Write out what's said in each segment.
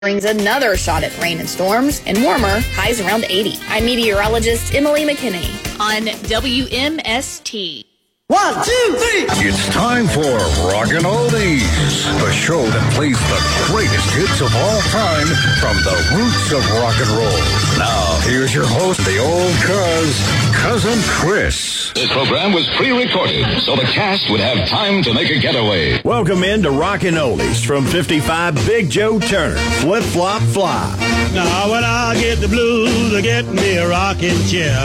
brings another shot at rain and storms and warmer, highs around 80. I'm meteorologist Emily McKinney on WMST. 1, 2, 3. It's time for Rockin' Oldies, the show that plays the greatest hits of all time from the roots of rock and roll. Now, here's your host, the old Cousin Chris. This program was pre-recorded, so the cast would have time to make a getaway. Welcome into Rockin' Oldies from 55 Big Joe Turner, Flip Flop Fly. Now when I get the blues, I get me a rocking chair.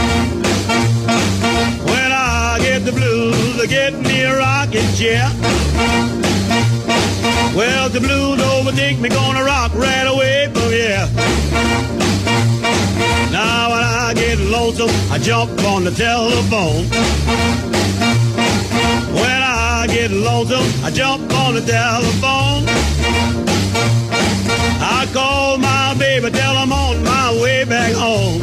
When I get the blues, I get me a rocking chair. Well, the blues overtake me, gonna rock right away from here. Now when I get lonesome, I jump on the telephone. When I get lonesome, I jump on the telephone. I call my baby, tell I'm on my way back home.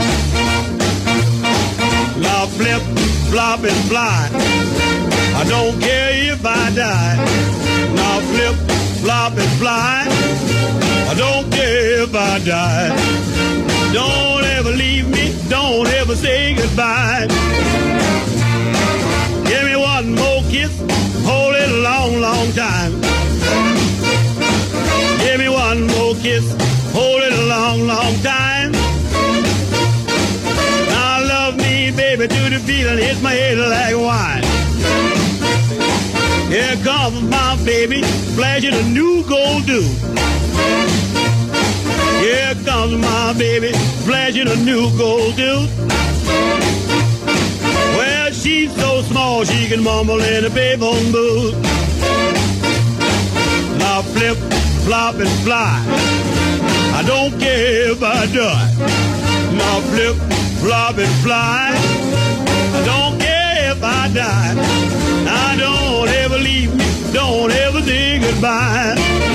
Now flip, flop, and fly. I don't care if I die. Now flip, flop, and fly. I don't care if I die. Don't ever leave me, don't ever say goodbye. Give me one more kiss, hold it a long, long time. Give me one more kiss, hold it a long, long time. Now love me, baby, to the feeling, hit my head like wine. Here comes my baby, flashing a new gold tooth. Here comes my baby, flashing a new gold tooth. Well, she's so small she can mumble in a payphone booth. Now flip, flop, and fly. I don't care if I die. Now flip, flop, and fly. I don't care if I die. Now don't ever leave me, don't ever say goodbye.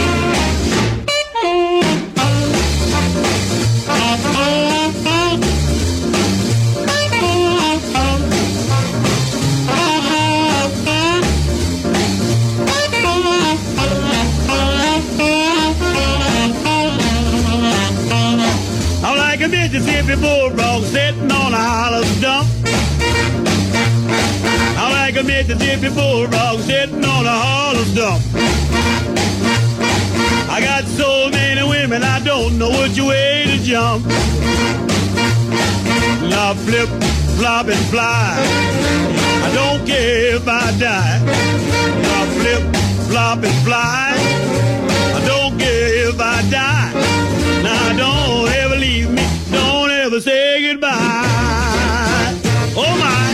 I'm like a Mississippi bulldog sitting on a hollow stump. I'm like a Mississippi bulldog sitting on a hollow stump. I got so many women I don't know which way to jump. Now flip, flop, and fly. I don't care if I die. Now flip, flop, and fly. I don't care if I die. Now don't ever leave me, don't ever say goodbye. Oh my.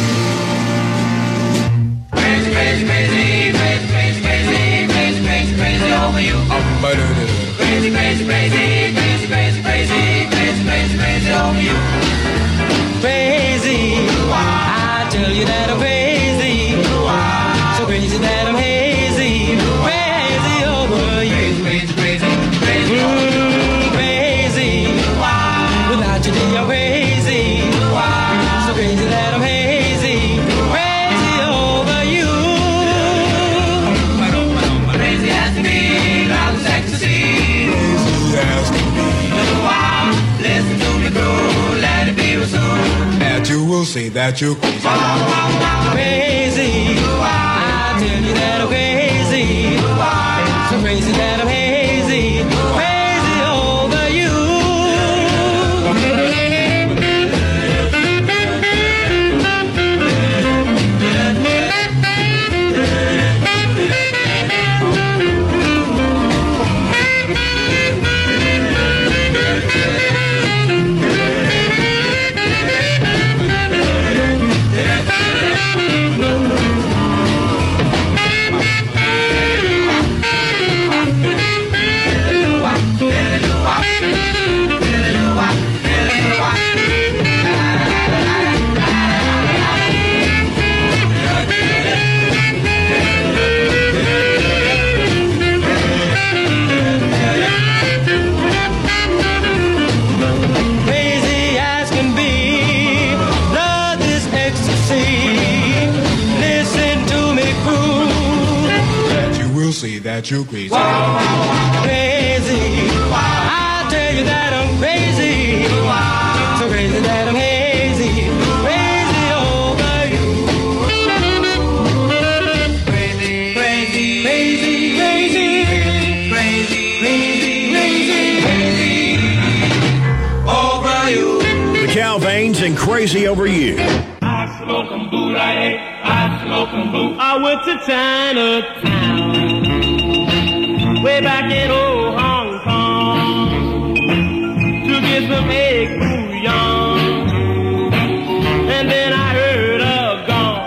Crazy, crazy, crazy, crazy, crazy, crazy, crazy, crazy, crazy over you. Crazy, crazy, crazy, crazy, crazy, crazy, crazy, crazy, crazy over you. Crazy, I tell you that I'm crazy. So crazy that I'm hazy. Crazy over you. Crazy, crazy, crazy, Crazy, without you I'm crazy. So crazy that I'm hazy. Crazy over you. crazy as can be, loud as ecstasy. Listen to me grow, let it be with soon. That you will see that you're crazy. Crazy, I tell you that I'm crazy. So crazy that I'm hazy. Crazy over you. Crazy as can be, love this ecstasy. Listen to me, crew. That you will see that you're crazy. Crazy, Crazy Over You. I smoke 'em boot, I smoke 'em boot. I went to Chinatown, way back in old Hong Kong, to get some egg bouillon, and then I heard a gong.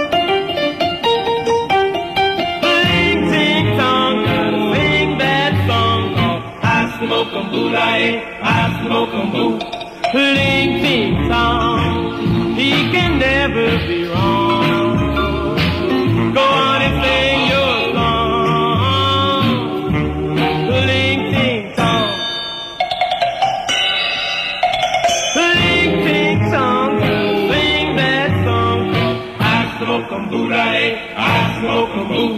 Ling ting tong, sing that song called I smoke 'em boot, I smoke 'em boot. Ling ting tong, he can never be wrong. Go on and sing your song. Ling ting tong, ling ting tong, sing that song. I smoke 'em boot, I smoke 'em boot.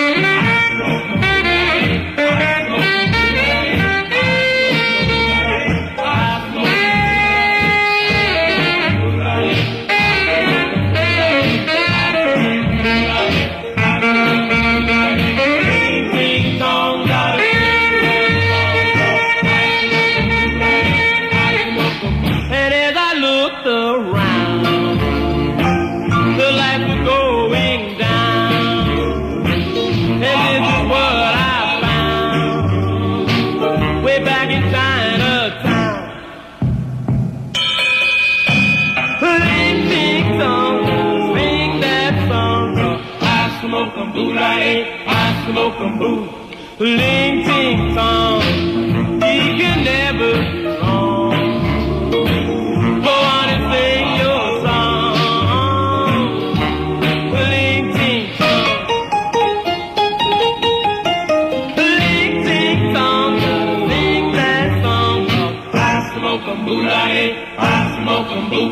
I smoke 'em boot, ling ting tong, he can never be wrong. Go on and sing your song, ling ting tong, ling ting tong, sing that song. I smoke 'em boot, I smoke 'em boot.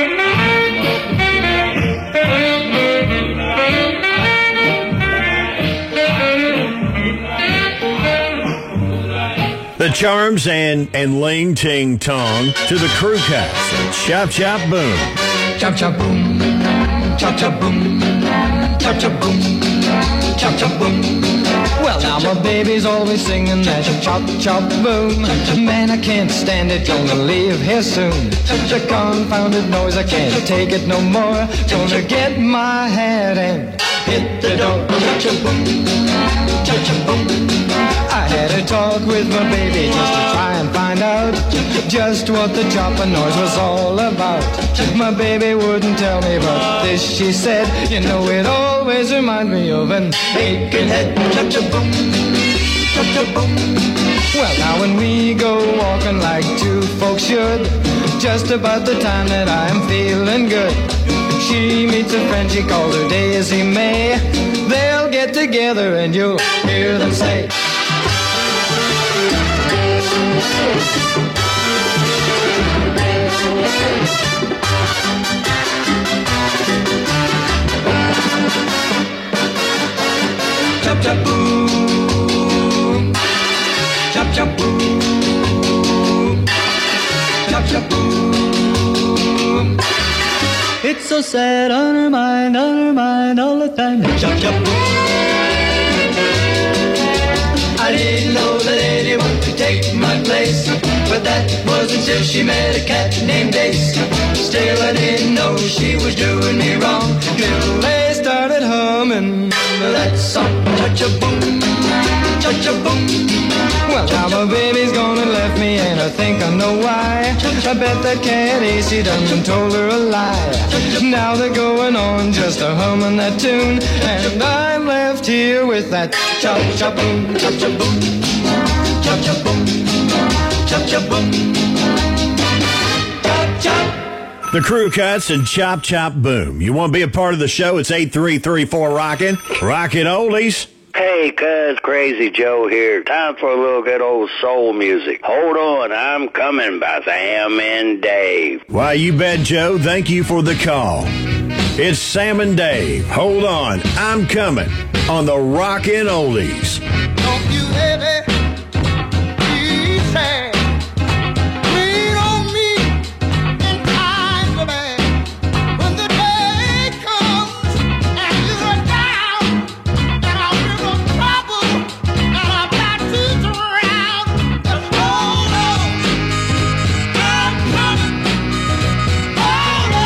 The Charms and Ling Ting Tong to the Crew Cats. Chop Chop Boom. Chop chop boom, chop chop boom, chop chop boom, chop chop boom. Well, now my baby's always singing that chop chop boom. Man, I can't stand it, gonna leave here soon. Such a confounded noise, I can't take it no more. Gonna get my hat and hit the door. Chop chop boom, chop chop boom. I had a talk with my baby just to try and find out just what the chopping noise was all about. My baby wouldn't tell me, but this she said, you know it always reminds me of an aching head. Chop-chop-boom, chop-chop-boom. Well, now when we go walking like two folks should, just about the time that I'm feeling good, she meets a friend, she calls her Daisy May. They'll get together and you'll hear them say, chop chop boom, chop chop boom, chop chop boom. It's so sad on her mind all the time. Chop chop boom. I didn't know that anyone could take my place, but that was until she met a cat named Ace. Still I didn't know she was doing me wrong, till they started humming that song. Cha-cha-boom, cha-cha-boom. Well, now my baby's gone and left me, and I think I know why. I bet that cat Ace done told her a lie. Now they're going on just a humming that tune, and I'm left here with that cha-cha-boom, cha-cha-boom, cha-cha-boom, cha-cha-boom, cha-cha. The Crew Cuts and Chop Chop Boom. You want to be a part of the show? It's 8334 Rockin' Oldies. Hey, cuz, Crazy Joe here. Time for a little good old soul music. Hold on, I'm coming by Sam and Dave. Why, you bet, Joe. Thank you for the call. It's Sam and Dave. Hold on, I'm coming on the Rockin' Oldies. Don't you ever be sad. Lean on me in times of bad. When the day comes and you're down, and I'm in trouble, and I've got to drown. Just hold on, I'm coming. Hold on.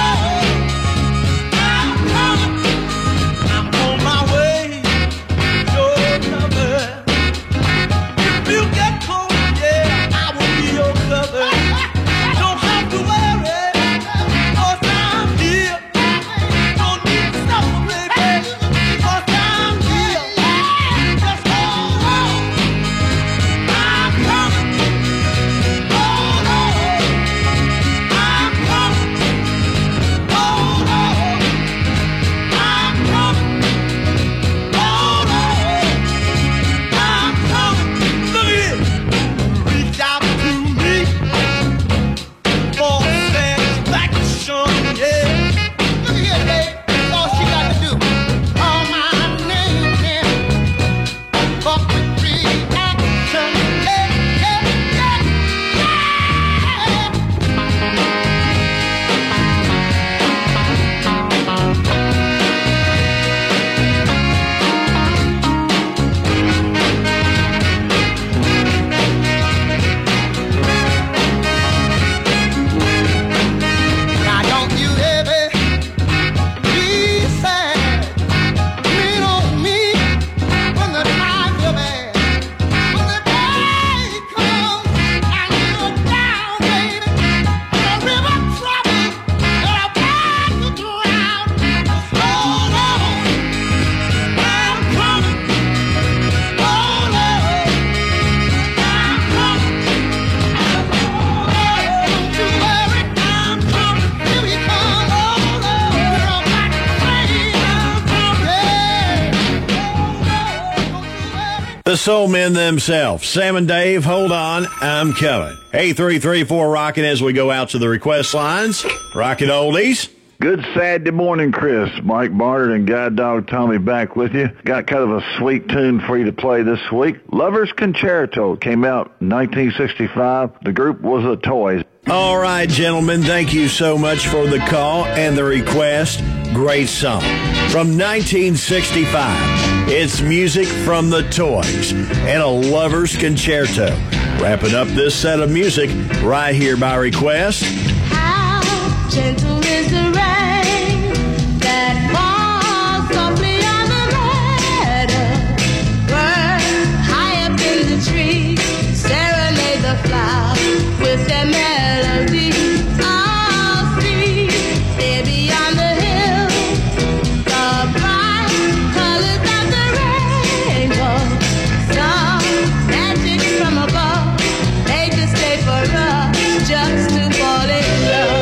The Soul Men themselves. Sam and Dave, hold on, I'm coming. 8334 rocking as we go out to the request lines. Rockin' Oldies. Good Saturday morning, Chris. Mike Barnard and Guide Dog Tommy back with you. Got kind of a sweet tune for you to play this week. Lover's Concerto came out in 1965. The group was the Toys. All right, gentlemen, thank you so much for the call and the request. Great song. From 1965, it's music from the Toys and a Lover's Concerto. Wrapping up this set of music right here by request. How gentle is the rain that falls softly on the meadow. Birds high up in the tree serenade the flowers with their melody. All sweet, there beyond the hill, the bright colors of the rainbow. Some magic from above, they just stay for us, just to fall in love.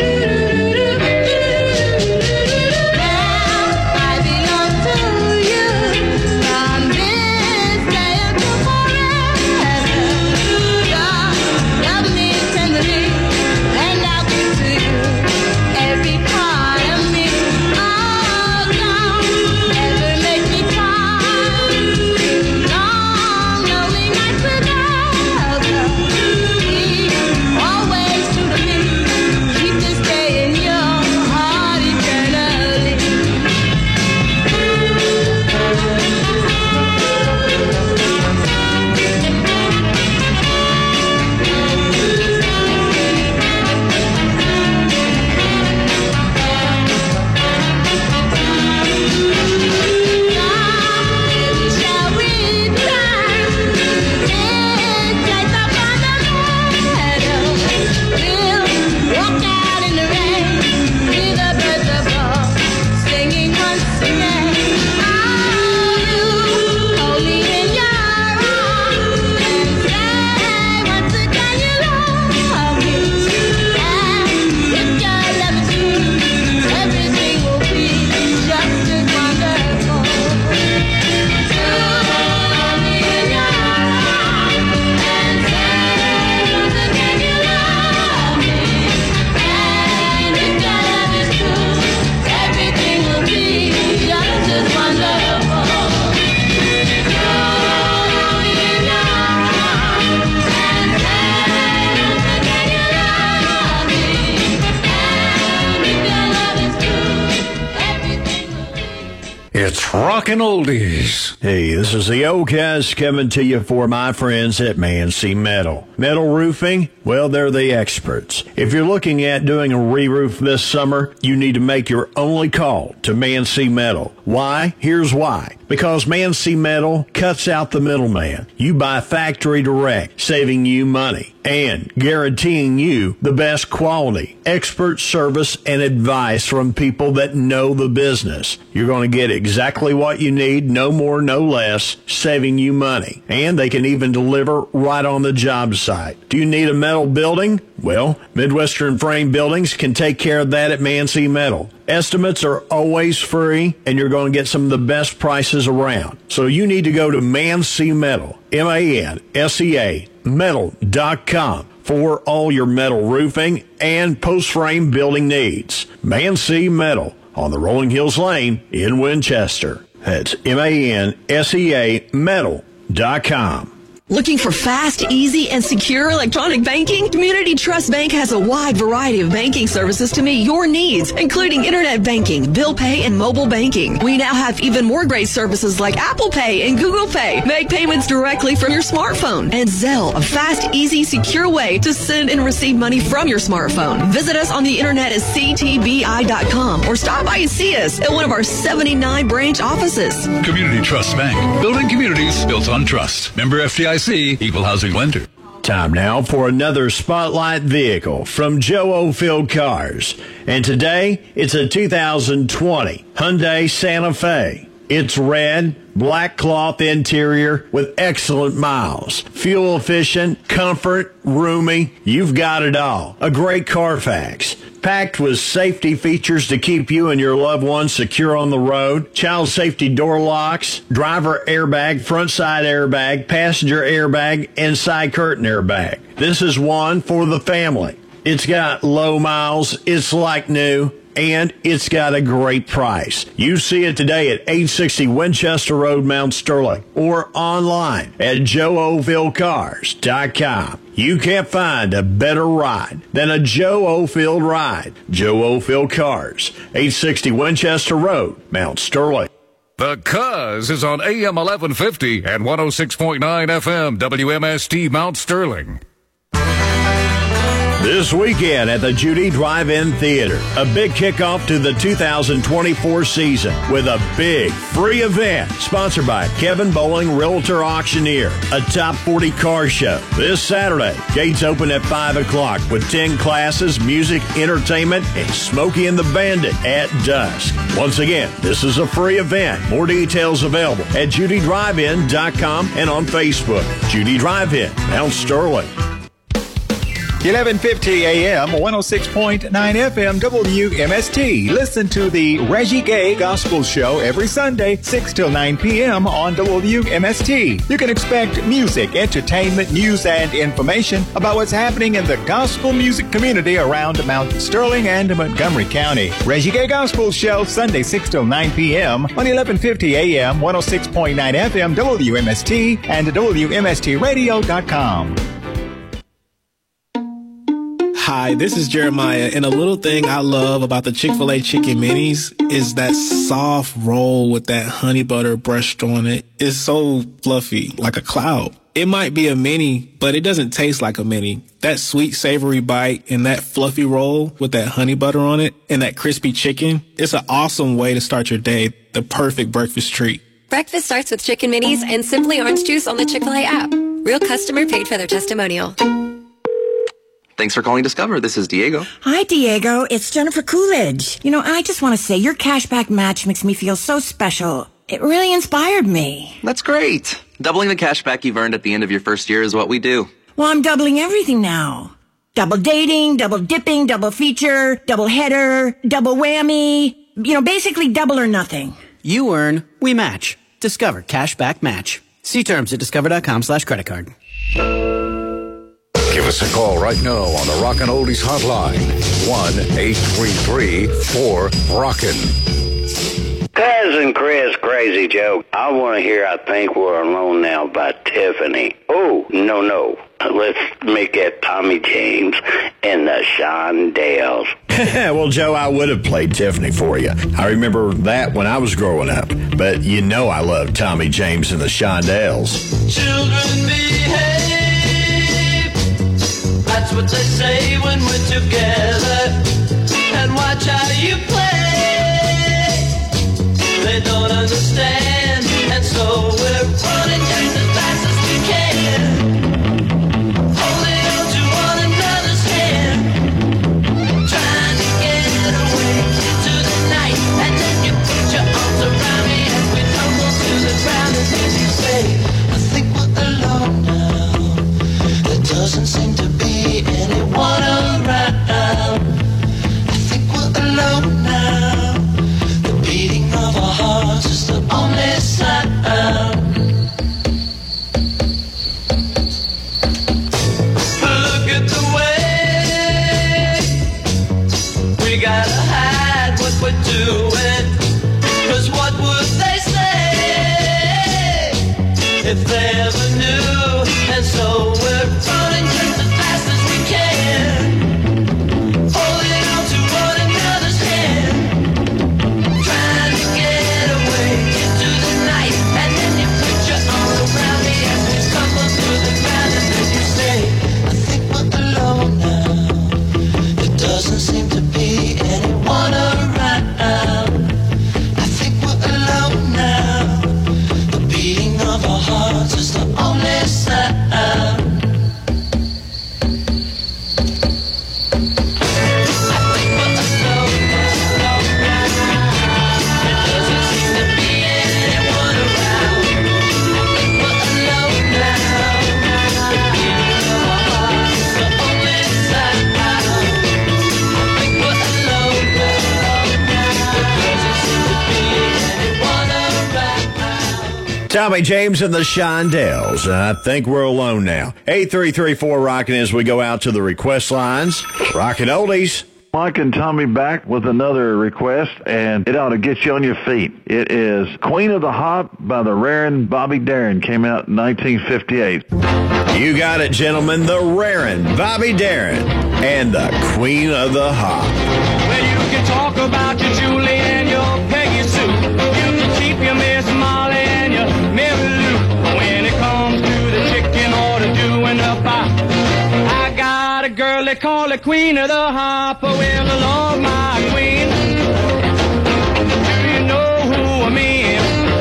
It's Rockin' Oldies. Hey, this is the Ocas coming to you for my friends at Mancy Metal. Metal roofing, well, they're the experts. If you're looking at doing a re-roof this summer, you need to make your only call to Mancy Metal. Why? Here's why. Because Mancy Metal cuts out the middleman. You buy factory direct, saving you money and guaranteeing you the best quality, expert service, and advice from people that know the business. You're going to get exactly what you need, no more, no less, saving you money. And they can even deliver right on the job site. Do you need a metal building? Well, Midwestern Frame Buildings can take care of that at Mancy Metal. Estimates are always free, and you're going to get some of the best prices around. So you need to go to Mancy Metal, MANSEA, metal.com for all your metal roofing and post-frame building needs. Mancy Metal on the Rolling Hills Lane in Winchester. That's MANSEA, metal.com. Looking for fast, easy, and secure electronic banking? Community Trust Bank has a wide variety of banking services to meet your needs, including internet banking, bill pay, and mobile banking. We now have even more great services like Apple Pay and Google Pay. Make payments directly from your smartphone. And Zelle, a fast, easy, secure way to send and receive money from your smartphone. Visit us on the internet at ctbi.com or stop by and see us at one of our 79 branch offices. Community Trust Bank, building communities built on trust. Member FDIC. Equal housing lender. Time now for another Spotlight vehicle from Joe Oldfield Cars. And today, it's a 2020 Hyundai Santa Fe. It's red, black cloth interior with excellent miles. Fuel efficient, comfort, roomy. You've got it all. A great Carfax. Packed with safety features to keep you and your loved ones secure on the road. Child safety door locks, driver airbag, front side airbag, passenger airbag, and side curtain airbag. This is one for the family. It's got low miles, it's like new, and it's got a great price. You see it today at 860 Winchester Road, Mount Sterling, or online at joeofieldcars.com. You can't find a better ride than a Joe Ofield ride. Joe Ofield Cars, 860 Winchester Road, Mount Sterling. The Cuz is on AM 1150 and 106.9 FM WMST Mount Sterling. This weekend at the Judy Drive-In Theater, a big kickoff to the 2024 season with a big free event sponsored by Kevin Bowling Realtor Auctioneer, a top 40 car show. This Saturday, gates open at 5 o'clock with 10 classes, music, entertainment, and Smokey and the Bandit at dusk. Once again, this is a free event. More details available at judydrivein.com and on Facebook. Judy Drive-In, Mount Sterling. 1150 AM, 106.9 FM, WMST. Listen to the Reggie Gay Gospel Show every Sunday, 6 till 9 p.m. on WMST. You can expect music, entertainment, news, and information about what's happening in the gospel music community around Mount Sterling and Montgomery County. Reggie Gay Gospel Show, Sunday, 6 till 9 p.m. on 1150 AM, 106.9 FM, WMST, and WMSTradio.com. Hi, this is Jeremiah, and a little thing I love about the Chick-fil-A Chicken Minis is that soft roll with that honey butter brushed on it. It's so fluffy, like a cloud. It might be a mini, but it doesn't taste like a mini. That sweet, savory bite and that fluffy roll with that honey butter on it and that crispy chicken, it's an awesome way to start your day, the perfect breakfast treat. Breakfast starts with Chicken Minis and Simply Orange Juice on the Chick-fil-A app. Real customer paid for their testimonial. Thanks for calling Discover. This is Diego. Hi, Diego. It's Jennifer Coolidge. You know, I just want to say your cashback match makes me feel so special. It really inspired me. That's great. Doubling the cashback you've earned at the end of your first year is what we do. Well, I'm doubling everything now. Double dating, double dipping, double feature, double header, double whammy. You know, basically double or nothing. You earn, we match. Discover Cashback Match. See terms at discover.com/creditcard. Give us a call right now on the Rockin' Oldies hotline. 1-833-4-ROCKIN'. Cousin Chris, Crazy Joe. I want to hear I Think We're Alone Now by Tiffany. Oh, no. Let's make it Tommy James and the Shondells. Well, Joe, I would have played Tiffany for you. I remember that when I was growing up. But you know I love Tommy James and the Shondells. Children behave. That's what they say when we're together. And watch how you play. They don't understand. And so we're running just as fast as we can. Holding on to one another's hand. Trying to get away into the night. And then you put your arms around me as we tumble to the ground. And then you say, I think we're alone now. There doesn't seem to be anyone around. I think we're alone now. The beating of our hearts is the only sound. Look at the way we gotta hide what we're doing. 'Cause what would they say if they ever knew? And so we're running just as fast as we can, holding on to one another's hand, trying to get away into the night. And then you put your arms around me as we stumble through the ground. And then you say, I think we're alone now. There doesn't seem to be anyone around. Tommy James and the Shondells. I think we're alone now. 8334 rocking as we go out to the request lines. Rockin' oldies. Mike and Tommy back with another request, and it ought to get you on your feet. It is Queen of the Hop by the Rarin' Bobby Darin. Came out in 1958. You got it, gentlemen. The Rarin' Bobby Darin and the Queen of the Hop. Well, you can talk about your Julie and your Peggy Sue. You can keep your Miss Molly and your Mary Lou. When it comes to the chicken or to doing the pie, I got a girl they call the Queen of the Hop. Well, I love my queen. Do you know who I mean?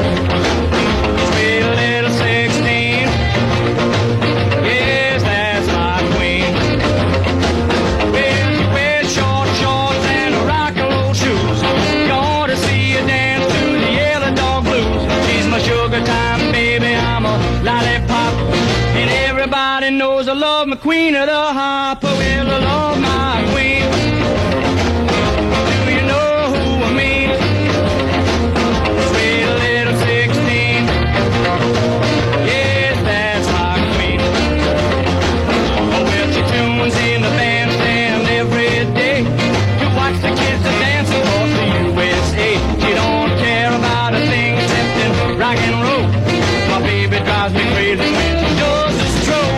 Sweet little 16. Yes, that's my queen. Well, she wears short shorts and rock and roll shoes. You ought to see her dance to the Yellow Dog Blues. She's my sugar time baby, I'm a lollipop. And everybody knows I love my Queen of the Hop. Well, I love my queen. Do you know who I mean? Sweet little 16. Yes, that's my queen. Oh, well, she tunes in the bandstand every day to watch the kids dance across the USA. She don't care about a thing except in rock and roll. My baby drives me crazy when she does the stroll.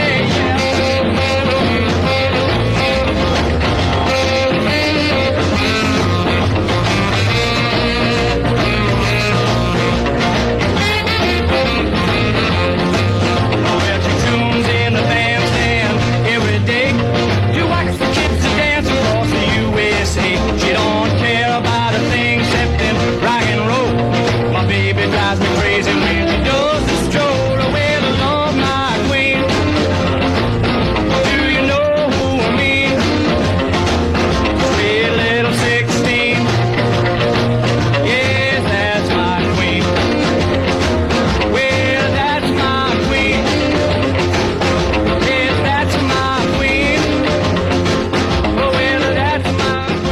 She don't care about a thing except in rock and roll. My baby drives me crazy when she does the stroll. Well, I love my queen. Do you know who I mean? Sweet little 16. Yes, that's my queen. Well, that's my queen. Yes, that's my queen. Oh, well, that's my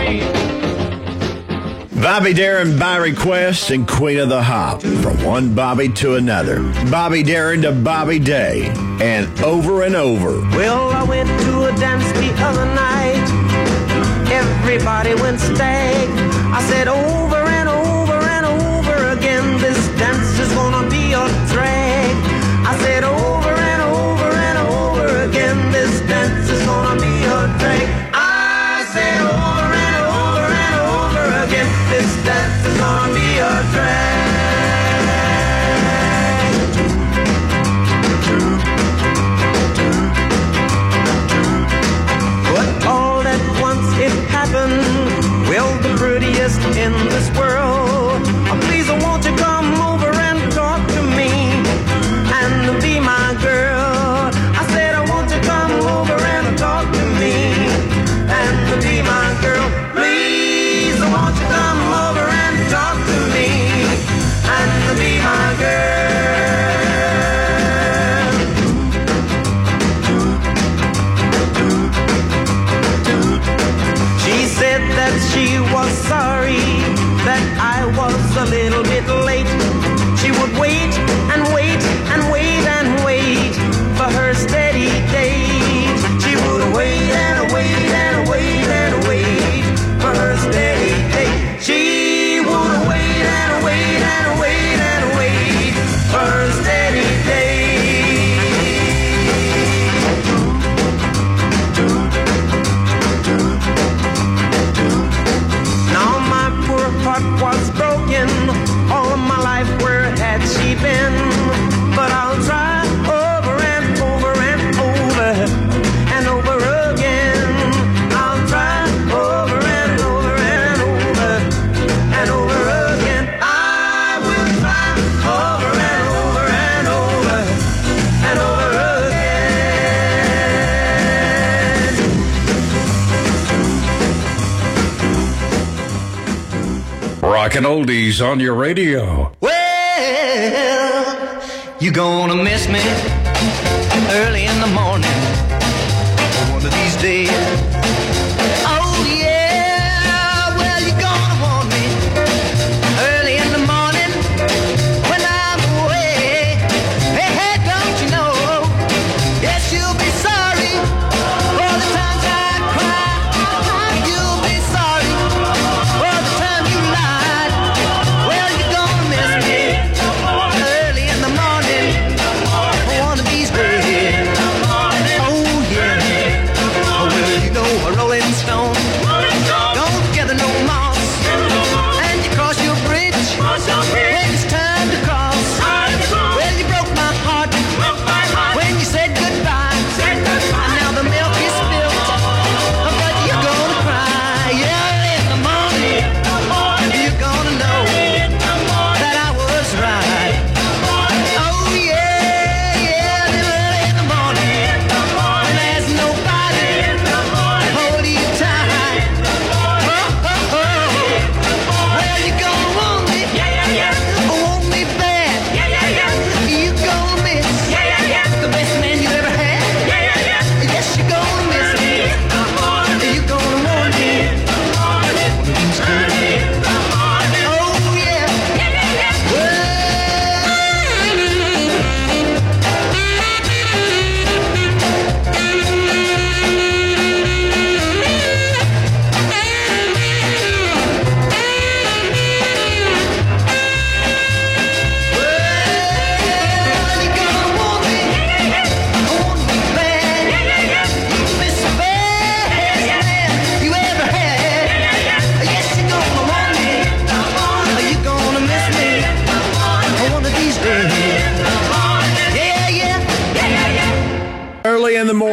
Bobby Darin by request and Queen of the Hop. From one Bobby to another. Bobby Darin to Bobby Day. And over and over. Well, I went to a dance the other night. Everybody went stag. I said over and over and over again, this dance is gonna be a drag. I said over and over and over again, this dance is gonna be a drag. I said over and over and over again, this dance is gonna be a drag. But all at once it happened. Well, the prettiest in this world. Oh, please, won't you come over and talk to me and be my girl? I said, I want you to come over and talk to me and be my girl. Please, won't you come over and talk to me and be my girl? She said that she was sorry that I was a little bit late. She would wait and wait and wait and wait for her steady date. She would wait and wait and wait and wait for her steady date. She would wait and wait and wait and wait for her steady date. Now my poor heart was broken. All my life, where had she been? But I'll try over and over and over and over again. I'll try over and over and over and over again. I will try over and over and over and over again. Rockin' oldies on your radio. Well, you gonna miss me early in the morning one of these days. Oh yeah, well you gonna want me early in the morning when I'm away.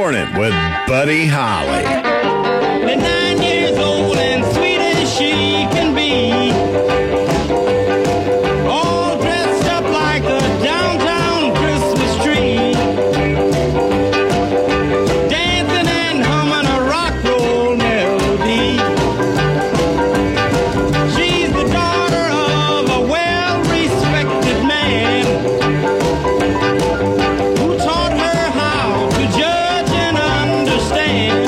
Morning with Buddy Holly. At 9 years old and sweet as she can be, all dressed up like a downtown Christmas tree, dancing and humming a rock roll melody. She's the daughter of a well-respected man who taught her how to judge and understand.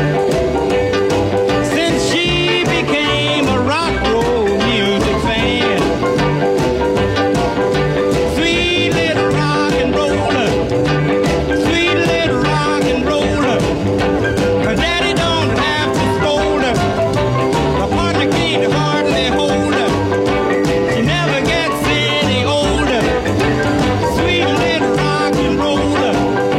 Since she became a rock roll music fan, sweet little rock and roller, sweet little rock and roller. Her daddy don't have to scold her, her partner can't hardly hold her. She never gets any older, sweet little rock and roller.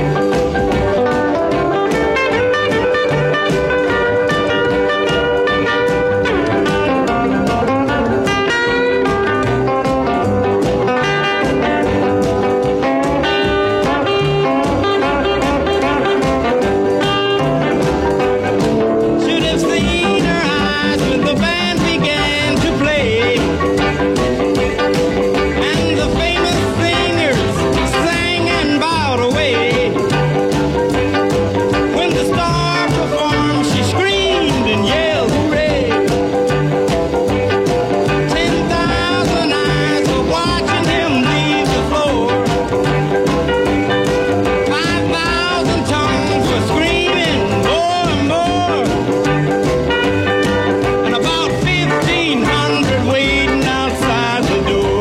Should have seen her eyes when the band began to play, and the famous singers sang and bowed away. When the star performed, she screamed and yelled hooray. 10,000 eyes were watching him leave the floor. 5,000 tongues were screaming more and more, and about 1,500 waiting outside the door.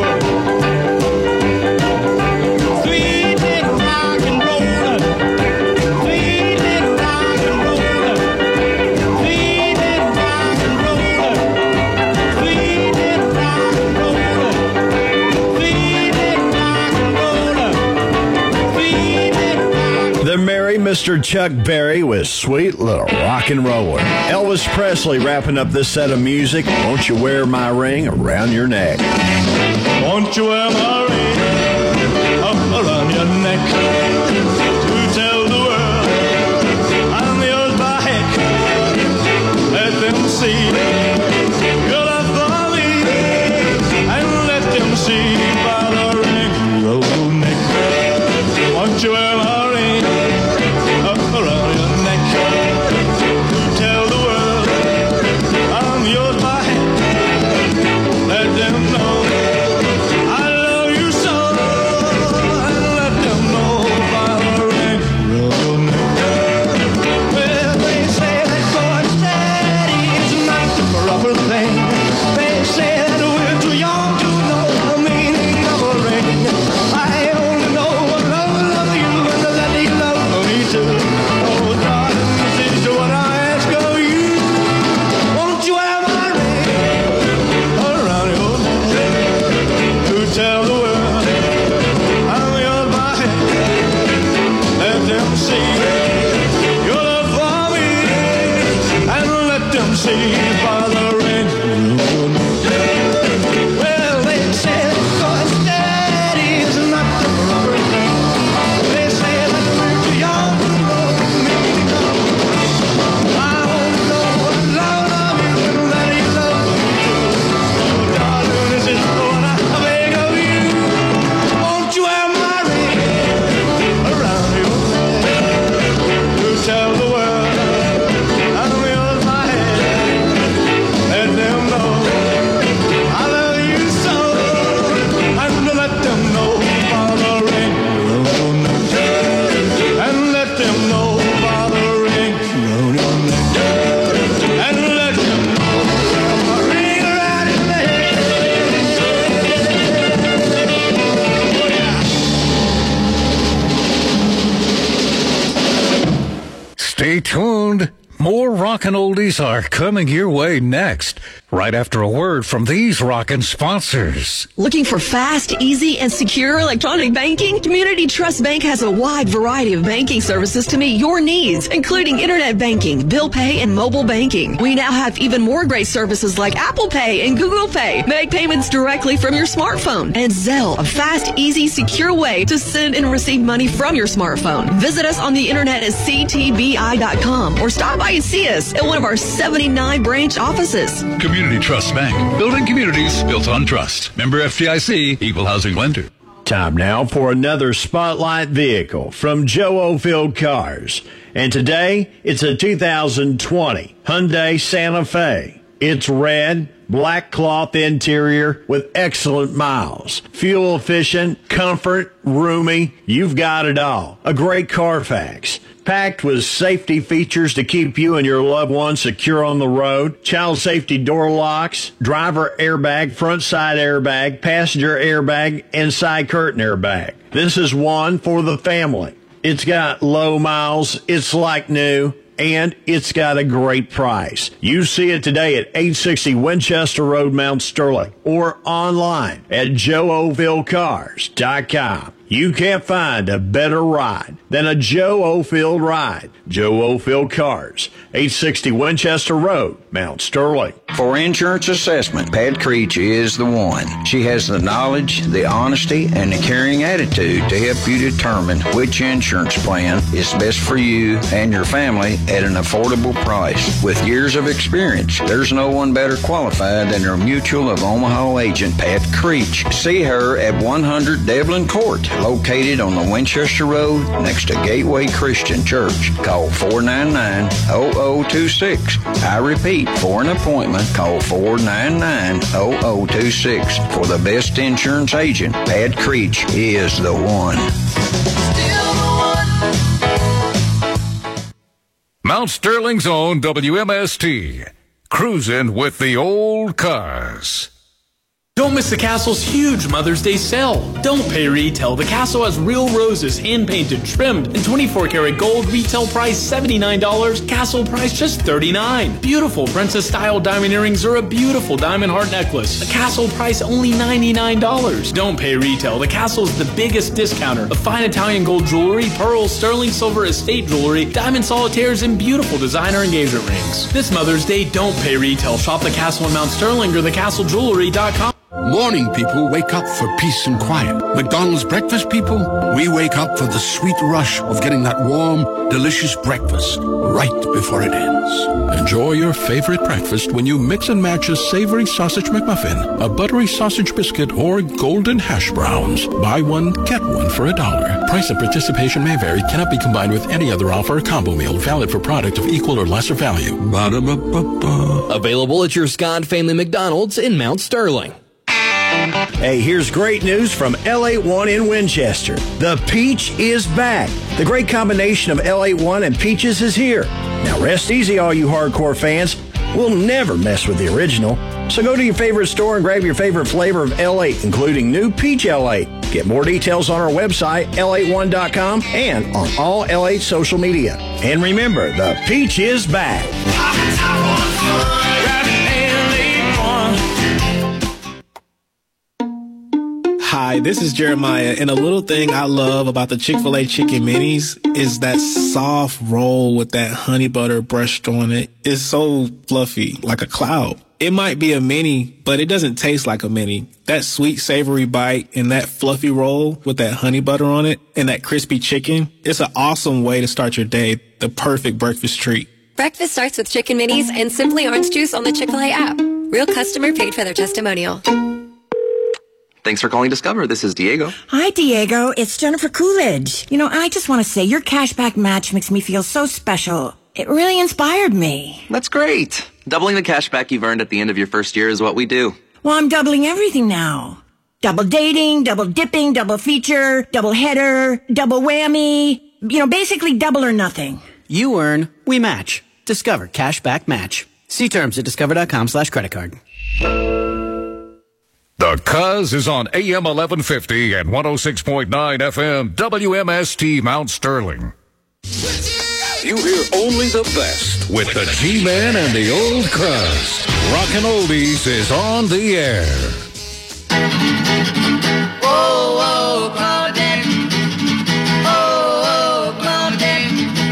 Sweet little rock and roller, sweet little rock and roller, sweet little rock and roller, sweet little rock and roller, sweet little rock and roller, sweet little rock. The merry Mr. Chuck Berry with Sweet Little Rock and Roller. Elvis Presley wrapping up this set of music. Won't you wear my ring around your neck? Won't you wear my ring up around your neck to tell the world I'm yours by heck? Let them see your love for me, and let them see by the ring around your neck. Won't you wear my ring up around your neck to tell the world I'm yours by heck? Let them know I love you so, and let them know by the ring around your neck. Well, they say that going steady is not the proper thing. They say that we're too young to know the meaning of a ring. I only know what love you, and that you love me too. Oh, darling, this is what I ask of you. Won't you have my ring around your neck to tell the world I'm yours by heck? Let them see your love for me, and let them see by the ring around your neck. Well, they say that going steady is not the proper thing. They say that we're too young to know the meaning of it. I only know what love you, and that you love me too. Oh, darling, this is what I beg of you. Won't you have my ring around your neck to tell the world I'm yours by heck? Let them know I love you so, and let them know by the ring around your neck, and let them know by the ring around your neck, and let them know my ring around your neck. Stay tuned. More rockin' oldies are coming your way next. Right after a word from these rockin' sponsors. Looking for fast, easy, and secure electronic banking? Community Trust Bank has a wide variety of banking services to meet your needs, including internet banking, bill pay, and mobile banking. We now have even more great services like Apple Pay and Google Pay. Make payments directly from your smartphone. And Zelle, a fast, easy, secure way to send and receive money from your smartphone. Visit us on the internet at ctbi.com or stop by and see us at one of our 79 branch offices. Community Trust Bank. Building communities built on trust. Member FDIC, Equal Housing Lender. Time now for another Spotlight vehicle from Joe Ofield Cars. And today, it's a 2020 Hyundai Santa Fe. It's red, black cloth interior with excellent miles. Fuel efficient, comfort, roomy. You've got it all. A great Carfax. Packed with safety features to keep you and your loved ones secure on the road. Child safety door locks, driver airbag, front side airbag, passenger airbag, and side curtain airbag. This is one for the family. It's got low miles, it's like new, and it's got a great price. You see it today at 860 Winchester Road, Mount Sterling, or online at joeofieldcars.com. You can't find a better ride than a Joe Ofield ride. Joe Ofield Cars, 860 Winchester Road, Mount Sterling. For insurance assessment, Pat Creech is the one. She has the knowledge, the honesty, and the caring attitude to help you determine which insurance plan is best for you and your family at an affordable price. With years of experience, there's no one better qualified than her Mutual of Omaha agent, Pat Creech. See her at 100 Devlin Court, located on the Winchester Road next to Gateway Christian Church. Call 499-0026. I repeat, for an appointment, call 499-0026. For the best insurance agent, Pat Creech is the one. Mount Sterling's own WMST. Cruising with the old cars. Don't miss the Castle's huge Mother's Day sale. Don't pay retail. The Castle has real roses, hand-painted, trimmed, and 24-karat gold. Retail price $79. Castle price just $39. Beautiful princess-style diamond earrings or a beautiful diamond heart necklace. The Castle price only $99. Don't pay retail. The Castle is the biggest discounter of fine Italian gold jewelry, pearls, sterling silver estate jewelry, diamond solitaires, and beautiful designer engagement rings. This Mother's Day, don't pay retail. Shop the Castle in Mount Sterling or thecastlejewelry.com. Morning people wake up for peace and quiet. McDonald's breakfast people, we wake up for the sweet rush of getting that warm, delicious breakfast right before it ends. Enjoy your favorite breakfast when you mix and match a savory sausage McMuffin, a buttery sausage biscuit, or golden hash browns. Buy one, get one for $1. Price and participation may vary. Cannot be combined with any other offer or combo meal. Valid for product of equal or lesser value. Ba-da-ba-ba-ba. Available at your Scott Family McDonald's in Mount Sterling. Hey, here's great news from L81 in Winchester. The Peach is back. The great combination of L81 and Peaches is here. Now rest easy, all you hardcore fans. We'll never mess with the original. So go to your favorite store and grab your favorite flavor of L8, including new Peach L8. Get more details on our website, L81.com, and on all L8 social media. And remember, the Peach is back. Hi, this is Jeremiah, and a little thing I love about the Chick-fil-A Chicken Minis is that soft roll with that honey butter brushed on it. It's so fluffy, like a cloud. It might be a mini, but it doesn't taste like a mini. That sweet, savory bite and that fluffy roll with that honey butter on it and that crispy chicken, it's an awesome way to start your day, the perfect breakfast treat. Breakfast starts with Chicken Minis and Simply Orange Juice on the Chick-fil-A app. Real customer paid for their testimonial. Thanks for calling Discover. This is Diego. Hi, Diego. It's Jennifer Coolidge. You know, I just want to say your cashback match makes me feel so special. It really inspired me. That's great. Doubling the cashback you've earned at the end of your first year is what we do. Well, I'm doubling everything now. Double dating, double dipping, double feature, double header, double whammy. You know, basically double or nothing. You earn, we match. Discover Cashback Match. See terms at discover.com/creditcard. The Cuz is on AM 1150 and 106.9 FM WMST Mount Sterling. You hear only the best with the G-Man and the Old Crust. Rockin' Oldies is on the air. Oh, oh, Claudette. Oh, oh, Claudette.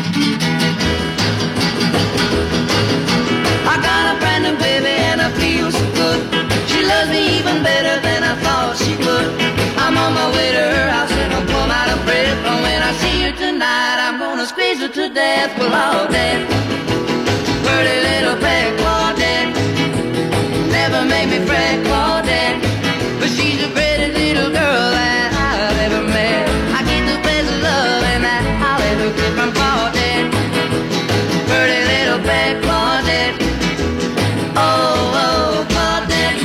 I got a brand new baby and I feel so good. She loves me even better than I thought she would. I'm on my way to her house and I'm plumb out of breath. And when I see her tonight, I'm gonna squeeze her to death. Claudette, pretty little pet Claudette, never made me fret Claudette, but she's the prettiest little girl that I've ever met. I get the best love and that I'll ever get from Claudette, pretty little pet Claudette. Oh, oh, Claudette.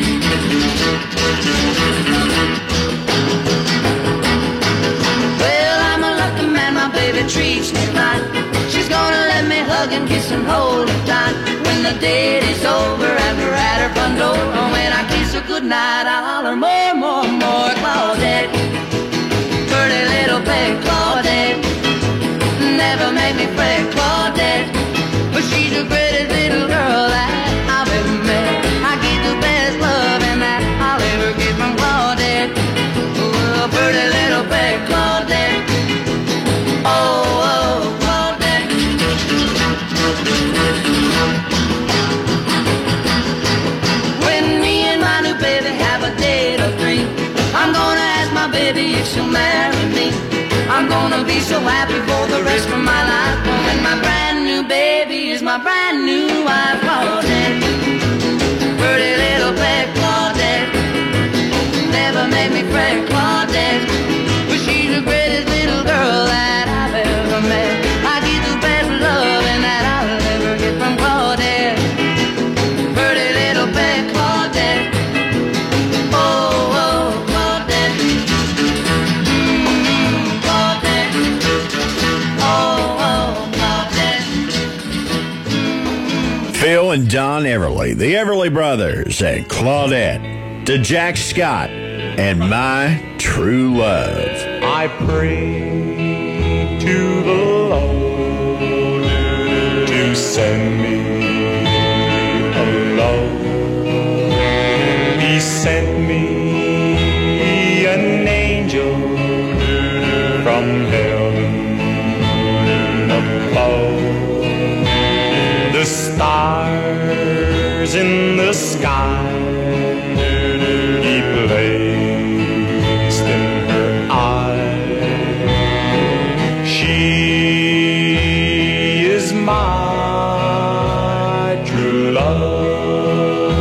Well, I'm a lucky man, my baby treats me right. She's gonna let me hug and kiss and hold her tight. When the date is over and we're at her front door, and when I kiss her goodnight, I holler more, more, more. Claudette, pretty little pet Claudette, never made me fret Claudette, but she's the prettiest little girl that I've ever met. I get the best love and that I'll ever get from Claudette. Oh, pretty little pet Claudette. Oh, oh, Claudette. When me and my new baby have a date or three, I'm gonna ask my baby if she'll marry me. I'm gonna be so happy for the rest of my life when my brand new baby is my brand new wife. Claudette, pretty little pet Claudette, never made me fret Claudette, but she's the greatest little girl that I've ever met. I get the best love and that I'll ever get from Claudette, pretty little pet Claudette. Oh, oh, Claudette. Claudette. Oh, oh, Claudette. Phil and Don Everly, the Everly Brothers, and Claudette, to Jack Scott and My True Love. I pray to the Lord to send me a love. He sent me an angel from heaven above. The stars in the sky he placed in her eye. She is my true love.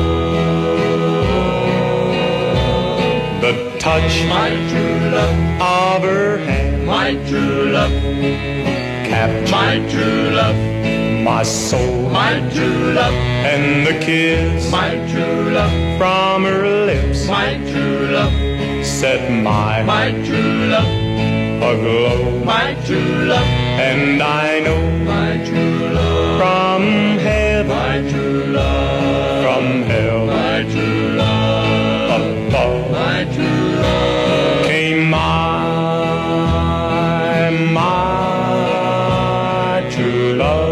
The touch, my true love, of her hand, my true love, captured my true love, my soul, my true love, and the kiss, my true love, from her lips, my true love, set my true love aglow, my true love, and I know my true love from heaven, my true love, from hell, my true love, above, my true love, came my true love.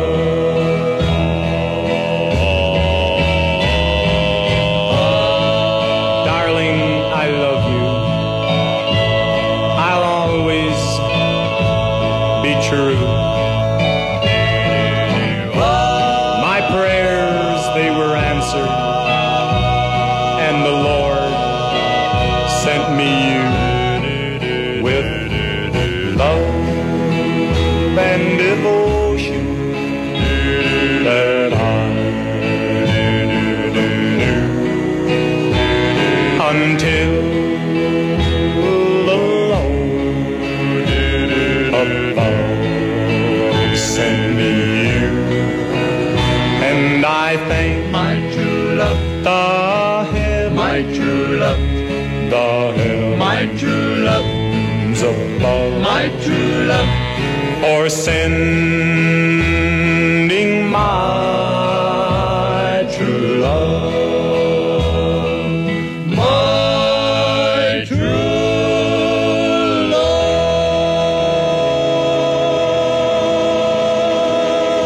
My true love, or sending my true love, my true love.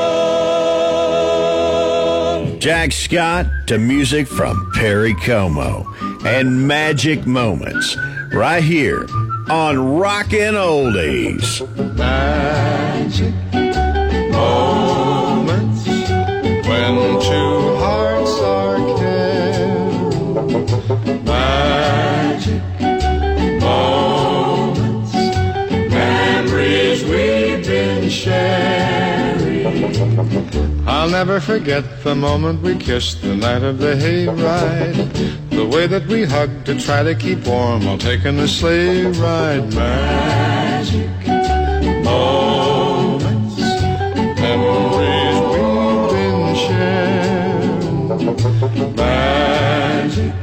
Jack Scott to music from Perry Como and Magic Moments right here on Rockin' Oldies. Magic moments when two hearts are caring. Magic moments, memories we've been sharing. I'll never forget the moment we kissed the night of the hayride. The way that we hugged to try to keep warm while taking the sleigh ride. Magic moments, memories we've been sharing. Magic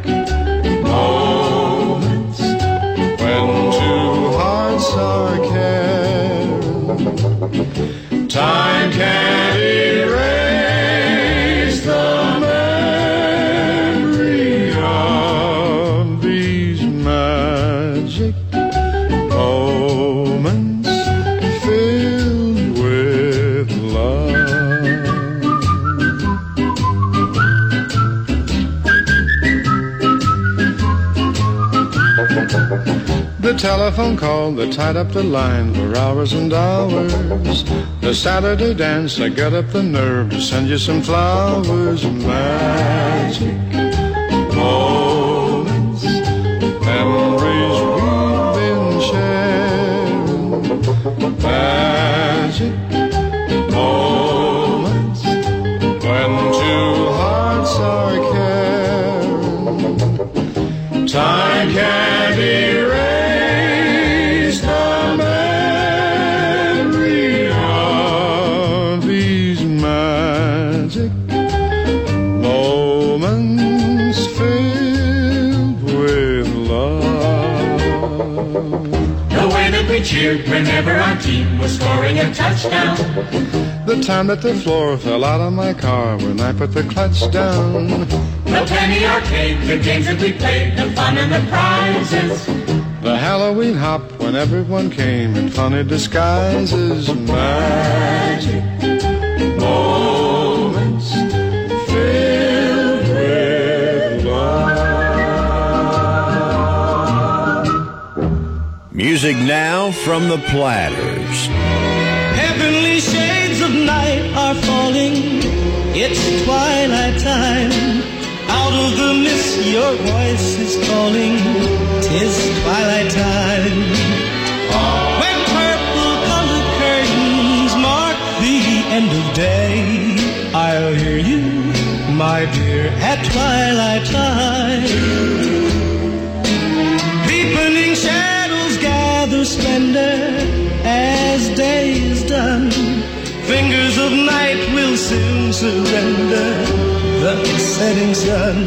moments when two hearts are caring. Time can't erase the memory of these magic moments filled with love. The telephone call that tied up the line for hours and hours. The Saturday dance, I got up the nerve to send you some flowers. Magic moments, memories we've been sharing. Magic moments when two hearts are caring. Time can't erase the memory of these magic moments filled with love. The way that we cheered whenever our team was scoring a touchdown. The time that the floor fell out of my car when I put the clutch down. The penny arcade, the games that we played, the fun and the prizes. The Halloween hop when everyone came in funny disguises. Magic moments filled with love. Music now from the Platters. Heavenly shades of night are falling. It's twilight time. Out of the mist your voice is calling. 'Tis twilight time. When purple-colored curtains mark the end of day, I'll hear you, my dear, at twilight time. Deepening shadows gather splendor as day is done. Fingers of night will soon surrender the setting sun.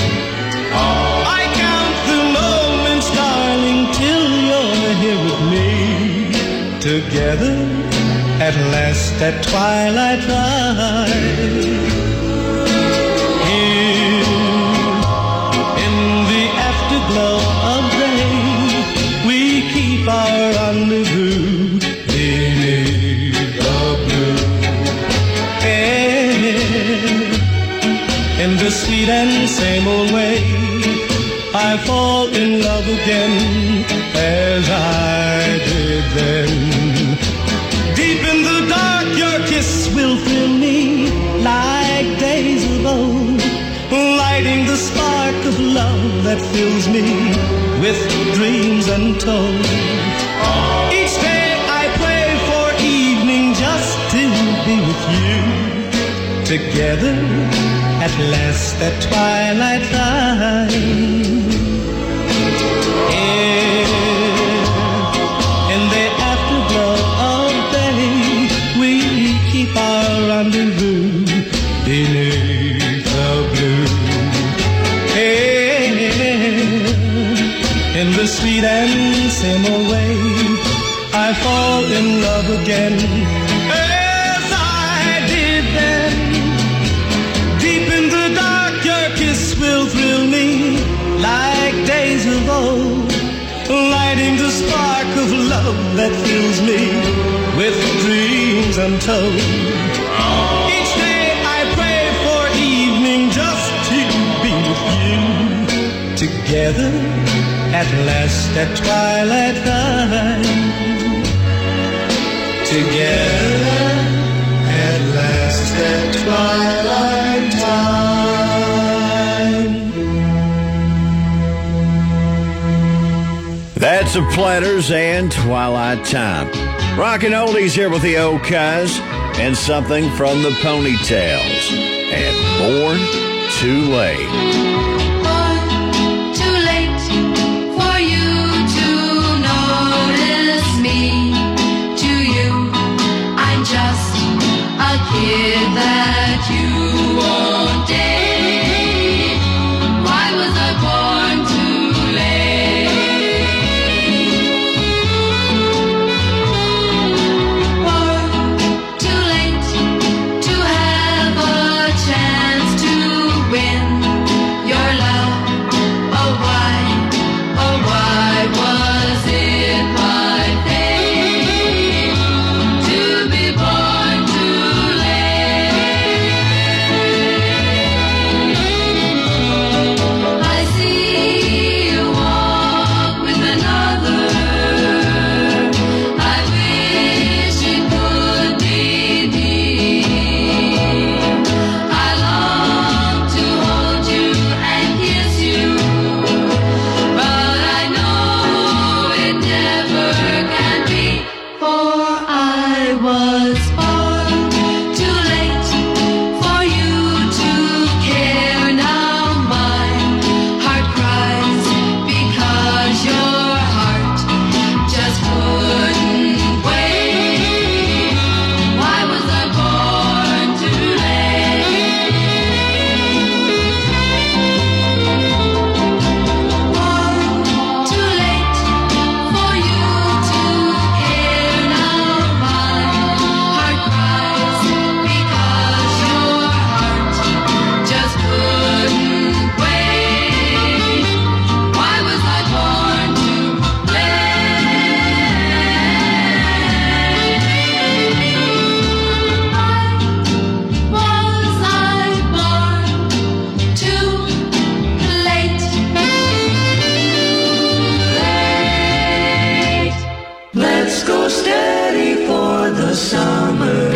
I count the moments, darling, till you're here with me. Together at last at twilight time. Here in the afterglow of day, we keep our rendezvous beneath the blue. In the sweet and same old way, I fall in love again as I did then. Deep in the dark, your kiss will fill me like days of old, lighting the spark of love that fills me with dreams untold. Each day I pray for evening just to be with you. Together at last at twilight time. In the afterglow of day, we keep our rendezvous beneath the blue. In the sweet and same old way, I fall in love again as I did then. Deep in the dark, your kiss will thrill me like days of old, lighting the spark of love that fills me with dreams untold. Each day I pray for evening at last at twilight time. Together at last at twilight time. That's the Platters and Twilight Time. Rockin' Oldies here with the old cuz and something from the Ponytails and Born Too Late. Too late for you to notice me. To you, I'm just a kid that you won't date. Why was I born too late? Born too late to have a chance to win your love. Oh why was it my fate to be born too late? I see you walk with another. I wish it could be me. I long to hold you and kiss you, but I know it never can be. For I was born too late for you to care. Now my heart cries because your heart just couldn't wait. Why was I born too late? Born too late for you to care. Now my heart cries because your heart just couldn't wait. Why was I born too late? Let's go steady for the summer.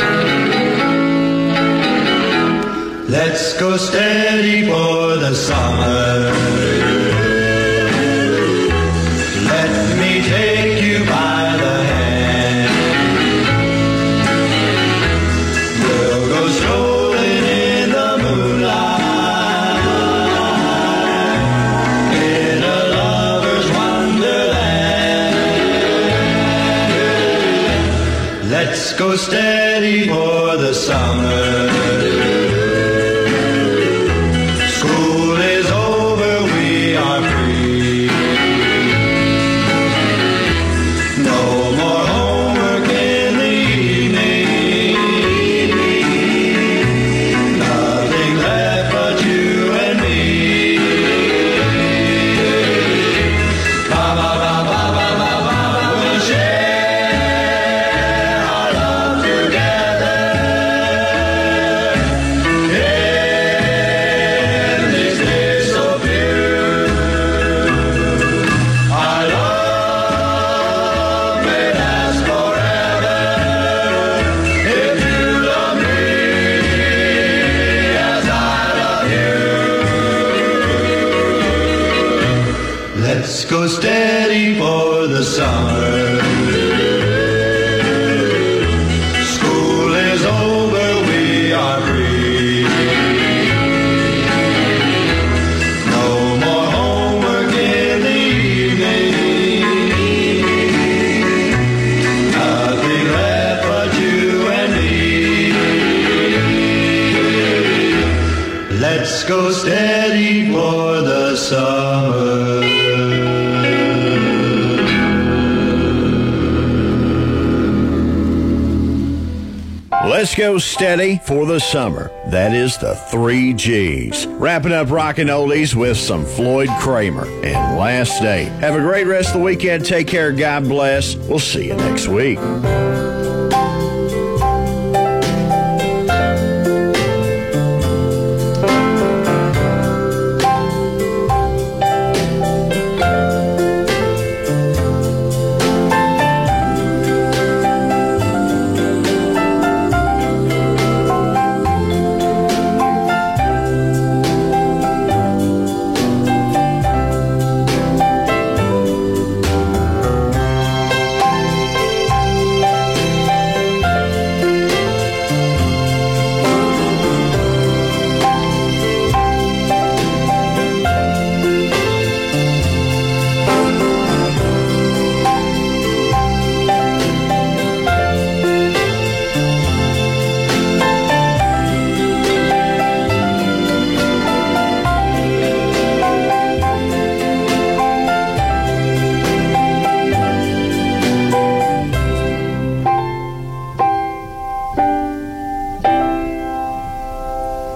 Let's go steady for the summer. Let me take you by the hand. We'll go strolling in the moonlight in a lover's wonderland. Let's go steady for the summer. School is over, we are free. No more homework in the evening. Nothing left but you and me. Ba ba ba ba ba ba ba. We'll share our love together. In these days so few, our love may last forever. If you love me as I love you, let's go steady for the summer. School is over, we are free. No more homework in the evening. Nothing left but you and me. Let's go steady for the summer. Let's go steady for the summer. That is the 3 G's. Wrapping up Rockin' Oldies with some Floyd Kramer and Last Day. Have a great rest of the weekend. Take care. God bless. We'll see you next week.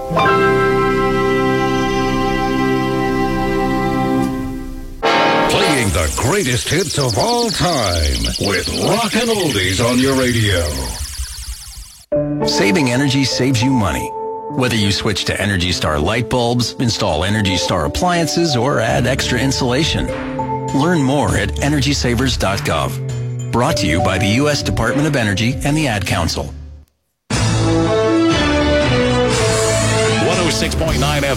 Playing the greatest hits of all time with Rockin' Oldies on your radio. Saving energy saves you money. Whether you switch to Energy Star light bulbs, install Energy Star appliances, or add extra insulation. Learn more at EnergySavers.gov. Brought to you by the U.S. Department of Energy and the Ad Council. 106.9 FM.